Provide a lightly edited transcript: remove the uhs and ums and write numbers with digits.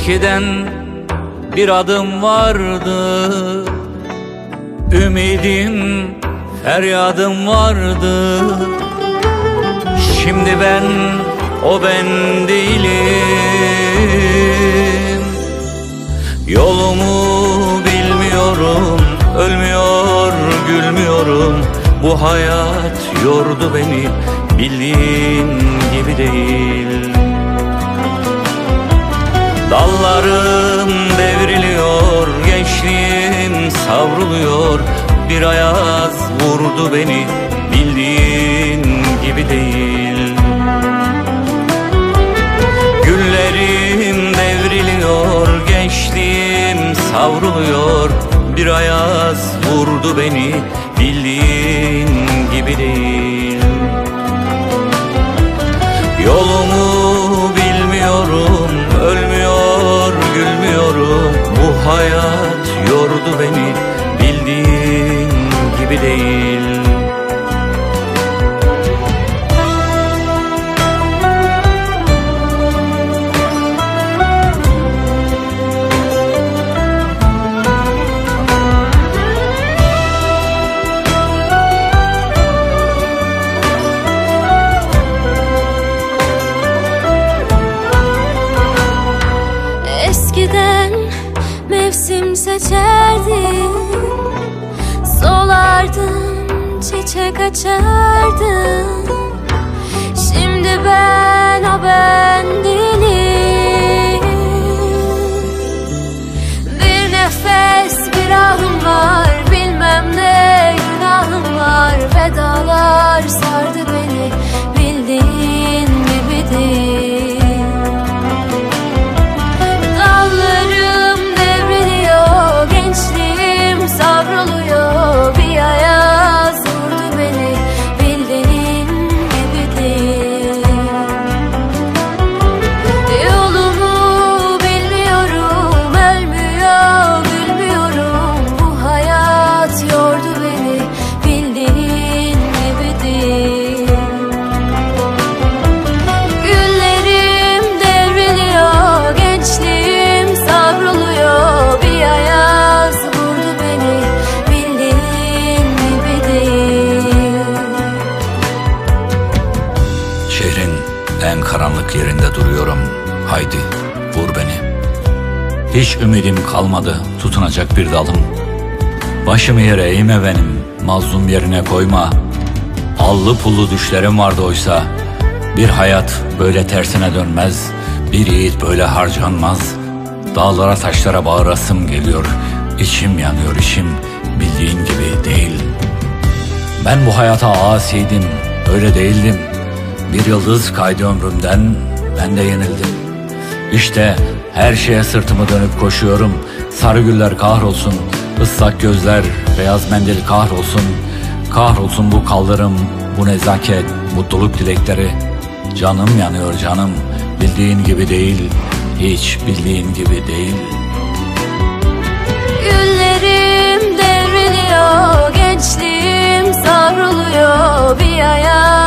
Eskiden bir adım vardı, ümidim, feryadım vardı. Şimdi ben o ben değilim. Yolumu bilmiyorum, ölmüyor, gülmüyorum. Bu hayat yordu beni, bildiğin gibi değil. Dallarım devriliyor, gençliğim savruluyor. Bir ayaz vurdu beni, bildiğin gibi değil. Güllerim devriliyor, gençliğim savruluyor. Bir ayaz vurdu beni, bildiğin gibi değil. Yolumu bilmiyorum, ölmüyor, gülmüyorum. Bu hayat yordu beni, bildiğin gibi değil. Eskiden mevsim seçerdim, solardım, çiçek açardım. Şimdi ben o ben değilim. Bir nefes, bir ahım var, bilmem ne günahım var. Vedalar sardı beni, bildiğin gibi değil. Şehrin en karanlık yerinde duruyorum. Haydi vur beni. Hiç ümidim kalmadı tutunacak bir dalım. Başımı yere eğme benim, mazlum yerine koyma. Allı pullu düşlerim vardı oysa. Bir hayat böyle tersine dönmez, bir yiğit böyle harcanmaz. Dağlara taşlara bağırasım geliyor. İçim yanıyor içim, bildiğin gibi değil. Ben bu hayata asiydim, öyle değildim. Bir yıldız kaydı ömrümden, ben de yenildim. İşte her şeye sırtımı dönüp koşuyorum. Sarı güller kahrolsun, ıslak gözler, beyaz mendil kahrolsun. Kahrolsun bu kaldırım, bu nezaket, mutluluk dilekleri. Canım yanıyor canım, bildiğin gibi değil, hiç bildiğin gibi değil. Güllerim devriliyor, gençliğim savruluyor. Bir ayağa